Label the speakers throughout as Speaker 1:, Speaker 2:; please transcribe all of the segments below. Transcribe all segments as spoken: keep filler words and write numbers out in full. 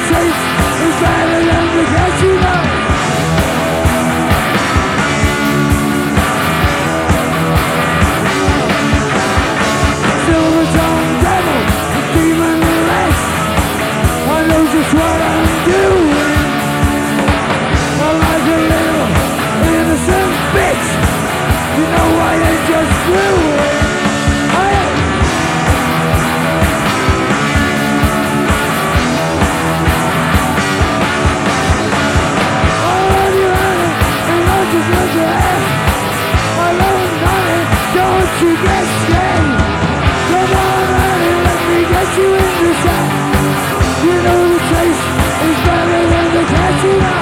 Speaker 1: taste is better than the casino. Silver-tongued devil, a demon less. I know just what I'm doing. I'm like a little innocent bitch. You know I ain't just fluid. I am. I love you, honey, and I just love your ass. I love you, honey, don't you get scared. Come on, honey, let me get you in the shot. You know the taste is better than the casino.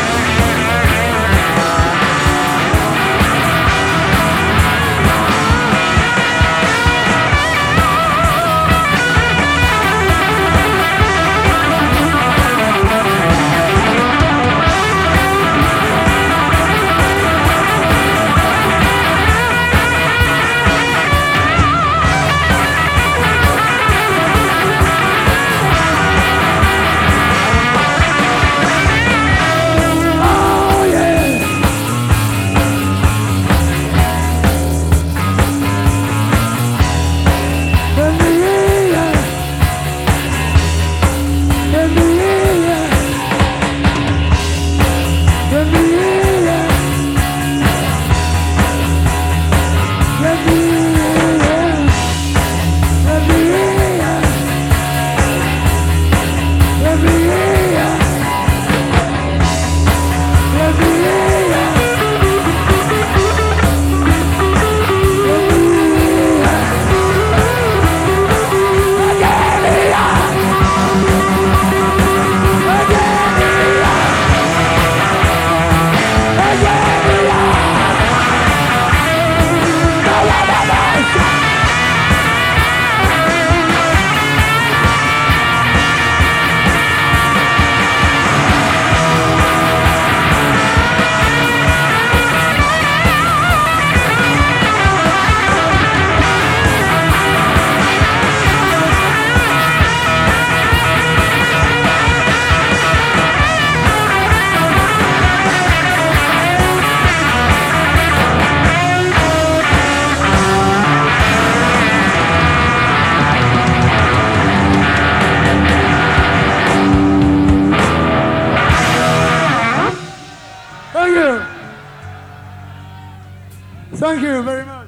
Speaker 1: Thank you very much.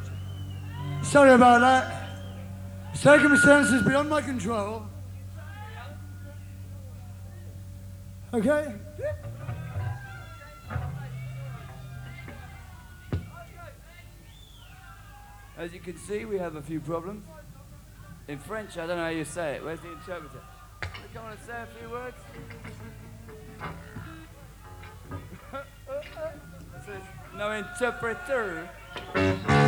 Speaker 1: Sorry about that. Circumstances beyond my control. Okay?
Speaker 2: As you can see, we have a few problems. In French, I don't know how you say it. Where's the interpreter? Come on and say a few words. No interpreter.